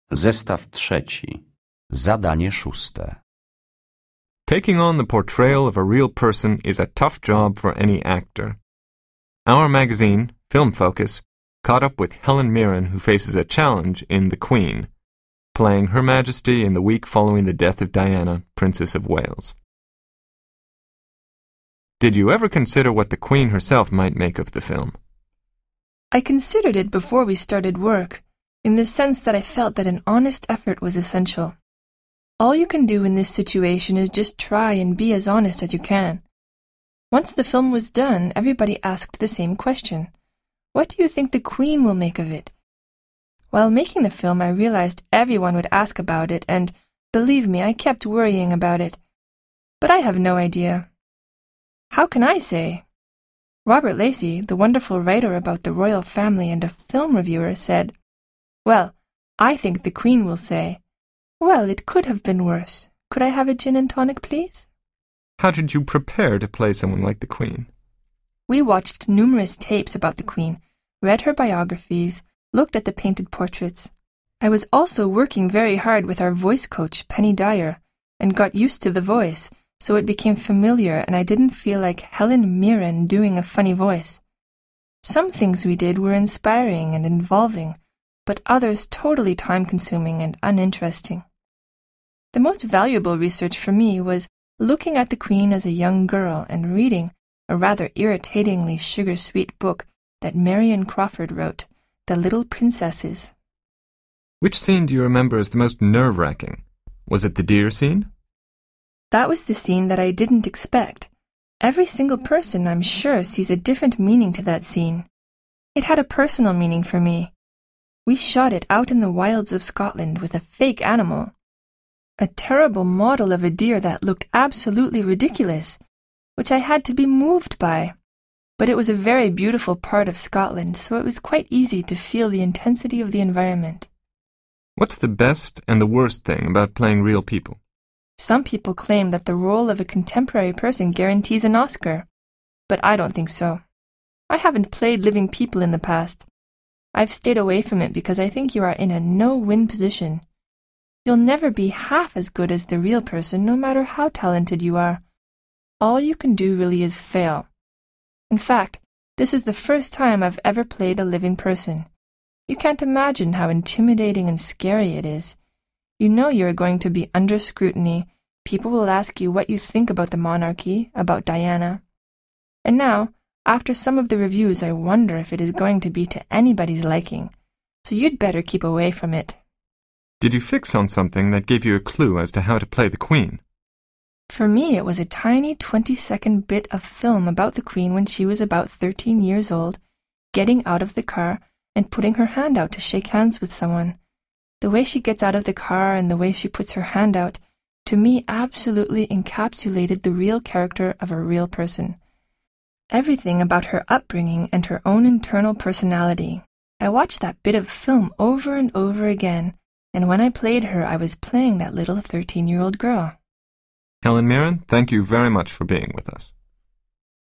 Zestaw trzeci. Zadanie szóste. Taking on the portrayal of a real person is a tough job for any actor. Our magazine, Film Focus, caught up with Helen Mirren, who faces a challenge in The Queen, playing Her Majesty in the week following the death of Diana, Princess of Wales. Did you ever consider what the Queen herself might make of the film? I considered it before we started work, in the sense that I felt that an honest effort was essential. All you can do in this situation is just try and be as honest as you can. Once the film was done, everybody asked the same question. What do you think the Queen will make of it? While making the film, I realized everyone would ask about it, and, believe me, I kept worrying about it. But I have no idea. How can I say? Robert Lacey, the wonderful writer about the royal family and a film reviewer, said, "Well, I think the Queen will say, 'Well, it could have been worse. Could I have a gin and tonic, please?'" How did you prepare to play someone like the Queen? We watched numerous tapes about the Queen, read her biographies, looked at the painted portraits. I was also working very hard with our voice coach, Penny Dyer, and got used to the voice, so it became familiar and I didn't feel like Helen Mirren doing a funny voice. Some things we did were inspiring and involving, but others totally time-consuming and uninteresting. The most valuable research for me was looking at the Queen as a young girl and reading a rather irritatingly sugar-sweet book that Marion Crawford wrote, The Little Princesses. Which scene do you remember as the most nerve-wracking? Was it the deer scene? That was the scene that I didn't expect. Every single person, I'm sure, sees a different meaning to that scene. It had a personal meaning for me. We shot it out in the wilds of Scotland with a fake animal. A terrible model of a deer that looked absolutely ridiculous, which I had to be moved by. But it was a very beautiful part of Scotland, so it was quite easy to feel the intensity of the environment. What's the best and the worst thing about playing real people? Some people claim that the role of a contemporary person guarantees an Oscar, but I don't think so. I haven't played living people in the past. I've stayed away from it because I think you are in a no-win position. You'll never be half as good as the real person, no matter how talented you are. All you can do really is fail. In fact, this is the first time I've ever played a living person. You can't imagine how intimidating and scary it is. You know you're going to be under scrutiny. People will ask you what you think about the monarchy, about Diana. And now, after some of the reviews, I wonder if it is going to be to anybody's liking. So you'd better keep away from it. Did you fix on something that gave you a clue as to how to play the Queen? For me, it was a tiny 20-second bit of film about the Queen when she was about 13 years old, getting out of the car and putting her hand out to shake hands with someone. The way she gets out of the car and the way she puts her hand out, to me, absolutely encapsulated the real character of a real person. Everything about her upbringing and her own internal personality. I watched that bit of film over and over again, and when I played her, I was playing that little 13-year-old girl. Helen Mirren, thank you very much for being with us.